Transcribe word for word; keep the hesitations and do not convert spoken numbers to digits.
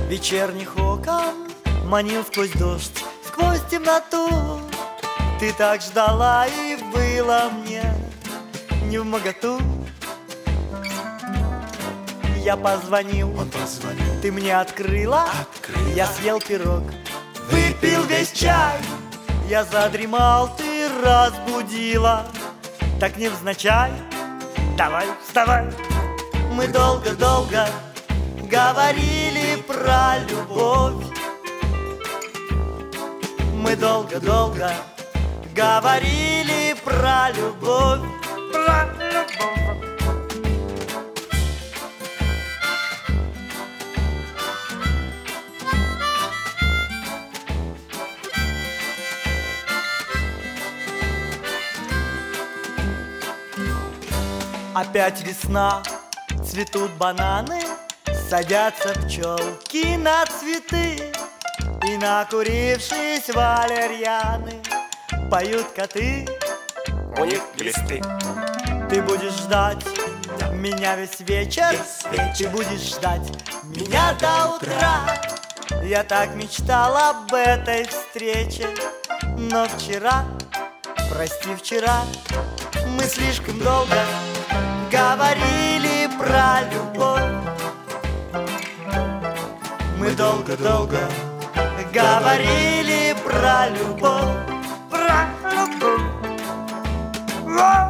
вечерних окон манил сквозь дождь, сквозь темноту. Ты так ждала, и было мне невмоготу. Я позвонил, Он позвонил, ты мне открыла, открыла. Я съел пирог, выпил весь чай. Я задремал, ты разбудила, так невзначай. Давай, вставай. Мы долго-долго говорили про любовь. Мы долго-долго говорили про любовь. Про любовь. Опять весна, цветут бананы, садятся пчелки на цветы, и накурившись валерьяны поют коты. У них глисты. Ты будешь ждать меня весь вечер, Весь вечер. Ты будешь ждать меня до утра. Я так мечтал об этой встрече, но вчера, прости, вчера мы слишком долго говорили про любовь. Мы долго-долго говорили про любовь. Про любовь.